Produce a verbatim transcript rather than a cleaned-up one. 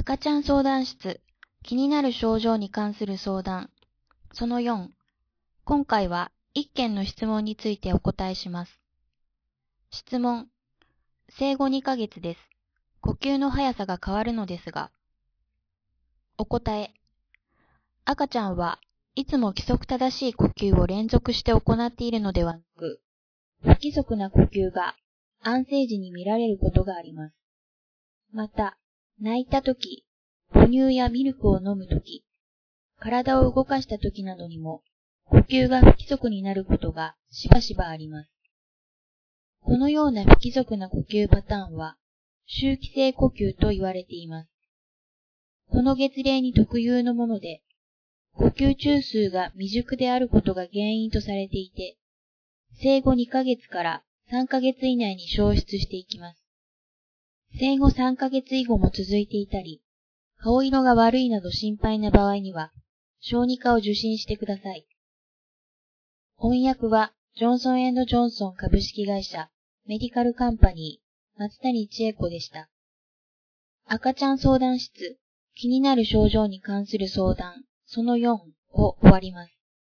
赤ちゃん相談室、気になる症状に関する相談。そのよん。今回はいっけんの質問についてお答えします。質問。生後にかげつです。呼吸の速さが変わるのですが。お答え。赤ちゃんはいつも規則正しい呼吸を連続して行っているのではなく、不規則な呼吸が安静時に見られることがあります。また、泣いたとき、母乳やミルクを飲むとき、体を動かしたときなどにも、呼吸が不規則になることがしばしばあります。このような不規則な呼吸パターンは、周期性呼吸と言われています。この月齢に特有のもので、呼吸中枢が未熟であることが原因とされていて、生後にかげつからさんかげつ以内に消失していきます。生後さんかげつ以後も続いていたり、顔色が悪いなど心配な場合には、小児科を受診してください。翻訳は、ジョンソン&ジョンソン株式会社、メディカルカンパニー、松谷千恵子でした。赤ちゃん相談室、気になる症状に関する相談、そのよんを終わります。